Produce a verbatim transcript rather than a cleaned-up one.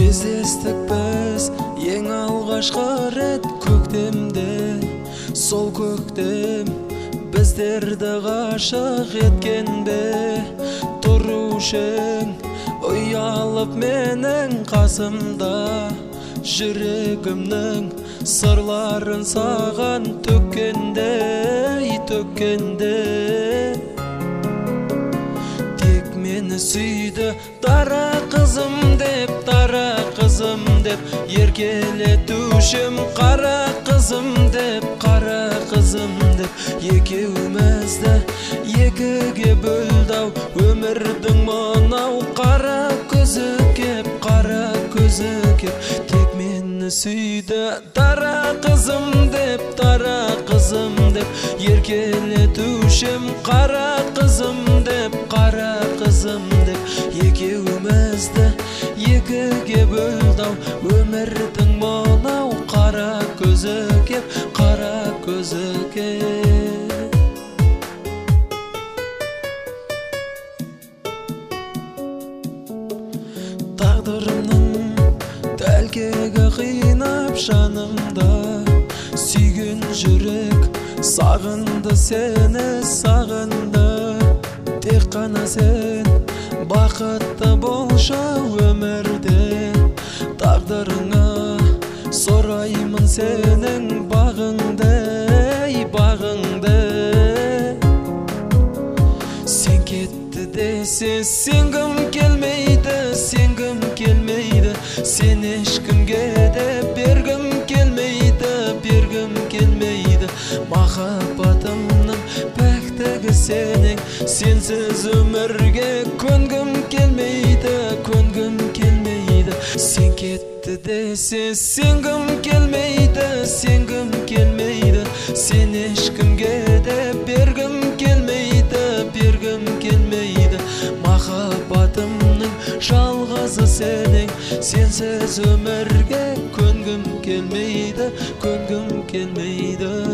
Кездестік біз ең алғашқы рет көктемде, сол көктем біздерді ғашық еткен бе? Тұрушың ұялып менің қасымда, жүрегімнің сырларын саған төккенде, төккенде. Тек мені сүйді дара қызым деп, дара қызым деп, еркелетушім қара қызым деп, қара қызым деп. Екеумізді екіге бөлді-ау өмірдің мынау қара көзі кеп, қара көзі кеп. Тек мені сүйді дара қызым деп, дара қызым деп, еркелетушім қара қызым деп, қара қызым деп. Екеумізді екіге бөлді-ау өмірдің мынау қара көзі кеп, қара көзі кеп. Тағдырымның тәлкегі қинап жанымда, сүйген жүрек сағынды сені, сағынды. Тек қана сен бақытты болшы өмірде, тағдырыңа сұраймын сенің бағыңды, бағыңды. Сен кетті десе сенгім келмейді, сенгім келмейді. Сен ешкімге де бергім келмейді, бергім келмейді. Махаббатымның пәктігі сенің, сенсіз өмірге көнгім келмейді, көнгім келмейді. Сен кетті десе сенгім келмейді, сенгім келмейді. Сен ешкімге де бергім келмейді, бергім келмейді. Махаббатымның жалғызы сенің, сенсіз өмірге көнгім келмейді, көнгім келмейді.